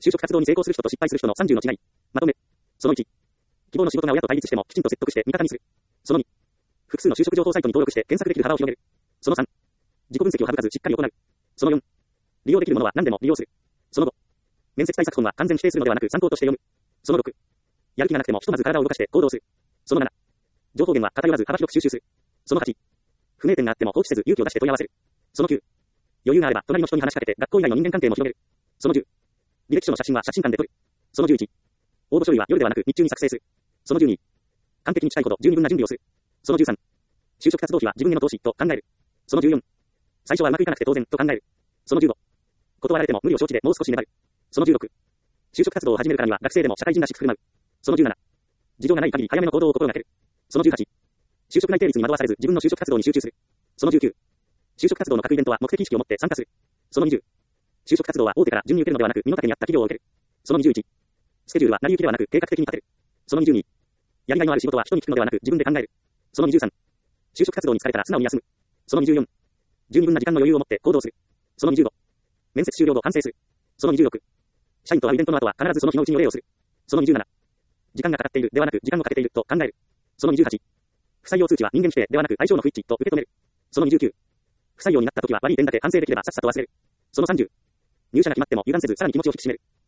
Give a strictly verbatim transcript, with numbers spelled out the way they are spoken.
就職活動に成功する人と失敗する人のさんじゅうの違い。まとめ。そのいち。希望の仕事が親と対立してもきちんと説得して味方にする。そのに。複数の就職情報サイトに登録して検索できる幅を広げる。そのさん。自己分析を省かずしっかり行う。そのよん。利用できるものは何でも利用する。そのご。面接対策本は完全否定するのではなく参考として読む。そのろく。やる気がなくてもひとまず体を動かして行動する。そのなな。情報源は偏らず幅広く収集する。そのはち。不明点があっても放置せず勇気を出して問い合わせる。そのきゅう。余裕があれば隣の人に話しかけて学校以外の人間関係も広げる。そのじゅう。履歴書の写真は写真館で撮る。そのじゅういち。応募書類は夜ではなく日中に作成する。そのじゅうに。完璧に近いほど十二分な準備をする。そのじゅうさん。就職活動費は自分への投資と考える。そのじゅうよん。最初はうまくいかなくて当然と考える。そのじゅうご。断られても無理を承知でもう少し粘る。そのじゅうろく。就職活動を始めるからには学生でも社会人らしく振る舞う。そのじゅうなな。事情がない限り早めの行動を心がける。そのじゅうはち。就職内定率に惑わされず自分の就職活動に集中する。そのじゅうきゅう。就職活動の各イベントは目的意識を持って参加する。そのにじゅう。就職活動は大手から順に受けるのではなく身の丈に合った企業を受ける。そのにじゅういち。スケジュールは成り行きではなく計画的に立てる。そのにじゅうに。やりがいのある仕事は人に聞くのではなく自分で考える。そのにじゅうさん。就職活動に疲れたら素直に休む。そのにじゅうよん。十二分な時間の余裕を持って行動する。そのにじゅうご。面接終了後反省する。そのにじゅうろく。社員と会うイベントの後は必ずその日のうちにお礼をする。そのにじゅうなな。時間がかかっているではなく時間をかけていると考える。そのにじゅうはち。不採用通知は人間否定ではなく相性の不一致と受け止める。そのにじゅうきゅう。不採用になった時は悪い点だけ反省できればさっさと忘れる。そのさんじゅう。入社が決まっても油断せずさらに気持ちを引き締める。